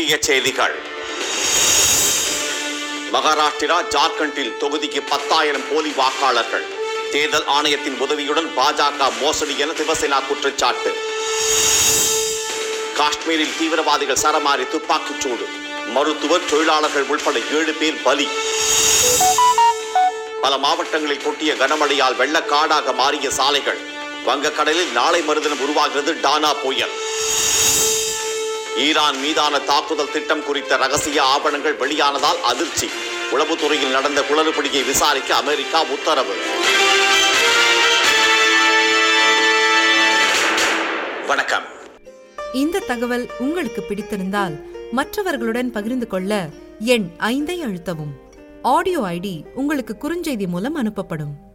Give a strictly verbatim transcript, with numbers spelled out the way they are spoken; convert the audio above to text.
முக்கிய செய்திகள். மகாராஷ்டிரா, ஜார்க்கண்டில் தொகுதிக்கு பத்தாயிரம் போலி வாக்காளர்கள். தேர்தல் ஆணையத்தின் உதவியுடன் பாஜக மோசடி என சிவசேனா குற்றச்சாட்டு. காஷ்மீரில் தீவிரவாதிகள் சரமாரி துப்பாக்கிச் சூடு. மருத்துவர், தொழிலாளர்கள் உட்பட ஏழு பேர் பலி. பல மாவட்டங்களில் கொட்டிய கனமழையால் வெள்ளக்காடாக மாறிய சாலைகள். வங்கக்கடலில் நாளை மறுதினம் உருவாகிறது டானா புயல். ஈரான் மீதான தாக்குதல் திட்டம் குறித்த ரகசிய ஆவணங்கள் வெளியானதால் அதிர்ச்சி. உளவுத்துறையில் நடந்த குளறுபடியை விசாரிக்க அமெரிக்கா உத்தரவு. வணக்கம். இந்த தகவல் உங்களுக்கு பிடித்திருந்தால் மற்றவர்களுடன் பகிர்ந்து கொள்ள எண் ஐந்தை அழுத்தவும். ஆடியோ ஐடி உங்களுக்கு குறுஞ்செய்தி மூலம் அனுப்பப்படும்.